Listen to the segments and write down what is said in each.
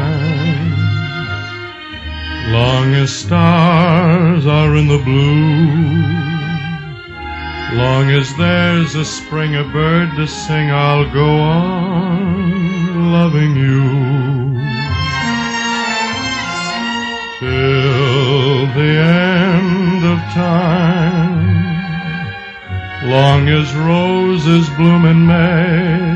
time. Long as stars are in the blue, long as there's a spring, a bird to sing, I'll go on loving you till the end of time. Long as roses bloom in May,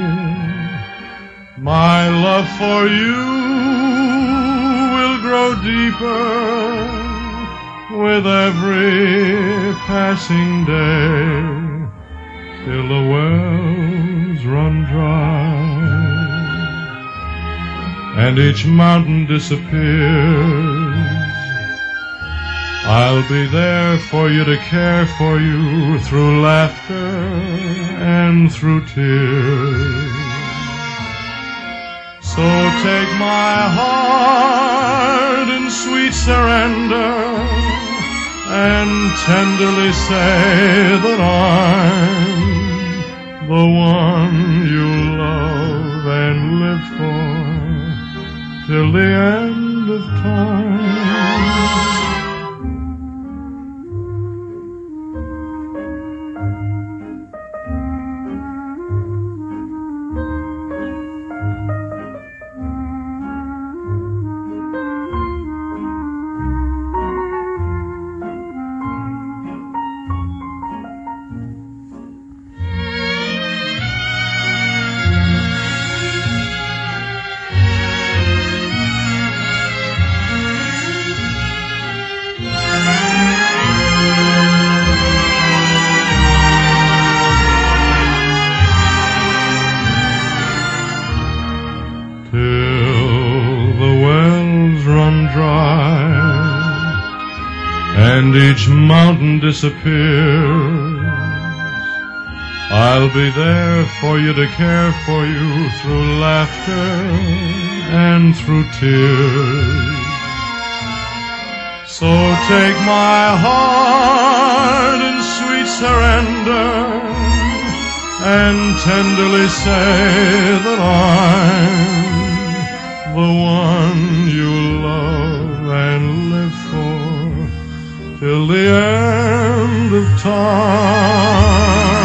my love for you will grow deeper with every passing day, till the wells run dry and each mountain disappears. I'll be there for you, to care for you through laughter and through tears. So take my heart in sweet surrender and tenderly say that I'm the one you love and live for till the end of time. Dry and each mountain disappears, I'll be there for you, to care for you through laughter and through tears. So take my heart in sweet surrender and tenderly say that I'm the one you love and live for till the end of time.